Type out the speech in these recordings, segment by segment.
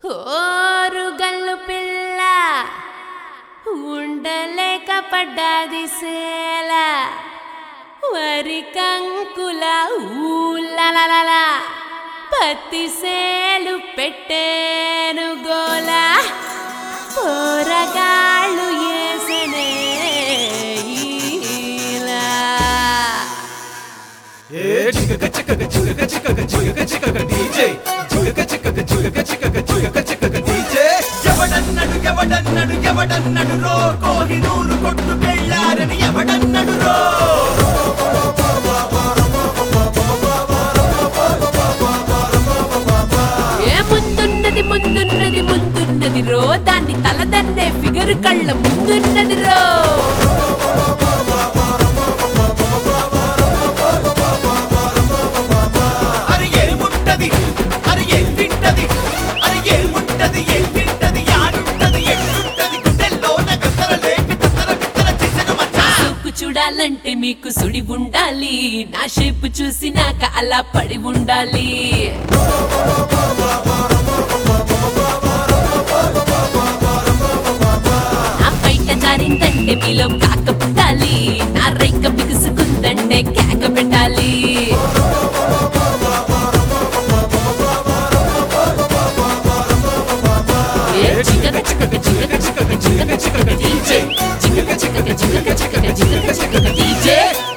ఓరుగల్లు పిల్ల ఉండలేక పడ్డాది సేల వరి కంకుల ఊలలల పత్తి సేలు పెట్టేను గోల పోరగాళ్ళు ఏసనే ఈలా ఎవడన్నడు రో కోహినూరు కొట్టుకెళ్ళారని ఎవడన్నడు రో ముందున్నది ముందున్నది ముందున్నది రో దాన్ని తలదన్నే ఫిగర్ కళ్ళ ముందున్నది రో అరి ఏముంటది అరి ఏం తింటది అరి ఏముంటది ఏం తింటది యాడుంటది ఎట్లుంటది గుండెల్లోన గత్తర లేపి తత్తర బిత్తర చేసిన మచ్చా చూపు చూడాలంటే మీకు సుడి ఉండాలి నా షేపు చూసినాక అలా పడి ఉండాలి నా పైట జారిందంటే మీలో కాక పుట్టాలి నా రైక బిగుసుకుందంటే కేక పెట్టాలి చికక చికక చికక చికక చికక చికక డీజే చికక చికక చికక చికక చికక చికక డీజే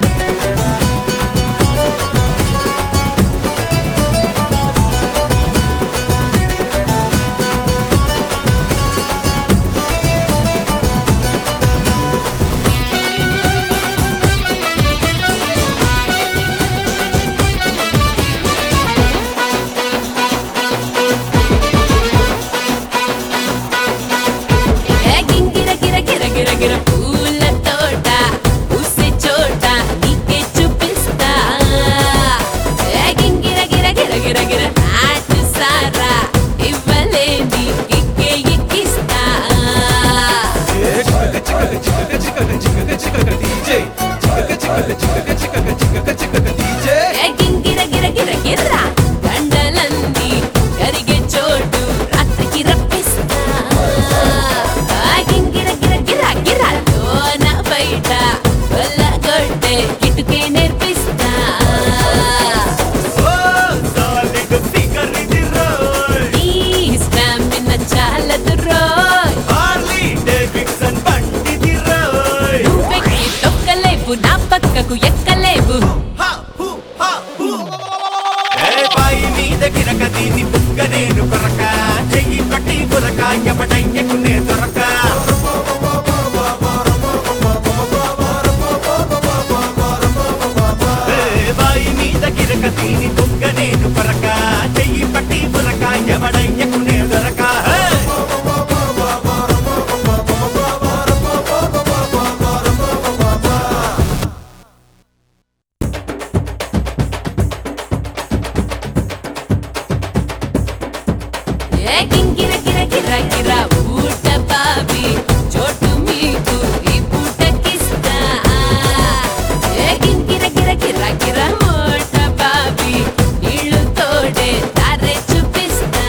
గిర పూల తోట పూసే చోట నీకే చూపిస్తా గిర గిర గిర గిర గిర నాటు సారా ఇవ్వలేని కిక్కే ఎక్కిస్తా గిర గిర గిర గిర దండలన్నీ కరిగే చోటు రాత్రికి రప్పిస్తా గిర గిర గిర గిర లోన బయట కొల్లగొట్టే ఇటుకే నేర్పిస్తా ఓ సాలిడ్ ఫిగర్ ఇది రోయ్ ఈ స్టామిన చాలదు రోయ్ హార్లీ డేవిడ్సన్ బండిది రోయ్ నువ్వెక్కి తొక్కలేవు నా పక్కకు ఎక్కలేవు హా హు హా హు ఏ బాయి మీద గిరక దీని బుగ్గ నేను కొరక చెయ్యి పట్టి బురక ఎవడయ్యకునే దొరక ఏ బాయి మీద గిరక దీని బుగ్గ నేను కొరక చెయ్యి పట్టి బురక ఎవడయ్యకునే దొరక హే గిర గిర గిర గిర ఊట బాబి చోటు మీకు ఈ పూటకిస్తా గిర గిర గిర గిర ఊట బాబి నీళ్ళు తోడే దారే చూపిస్తా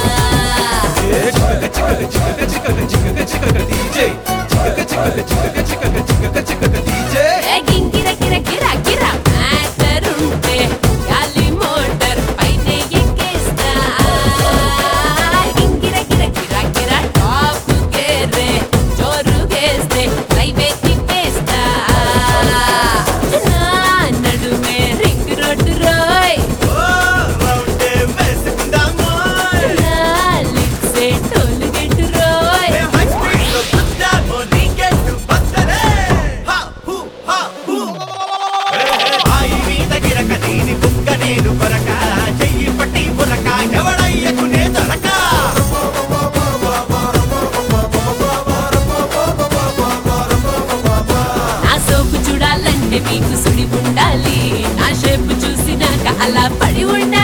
గిర గిర గిర గిర మ్యాటరుంటే గాలి మోటార్ పైన ఎక్కేస్తా గిర గిర గిర గిర టాప్ గేరే జోరు గేస్తే హైవే తిప్పేస్తా నా నడుమే రింగ్ రోడ్డు రోయ్ ఓ రౌండే వేసుకుందామా నా లిప్సే టోలు గెట్టు రోయ్ ఏ హై స్పీడ్ లో గుద్దామో నీకెట్టు బద్దరే హా హు హా హు ఏ బాయి మీద గిరక దీని బుగ్గ నేను కొరక చెయ్యి పట్టి బురక ఎవడయ్యకునే దొరక నా సోపు చూడాలంటే మీకు సుడి ఉండాలి నా షేపు చూసినాక అలా పడి ఉండాలి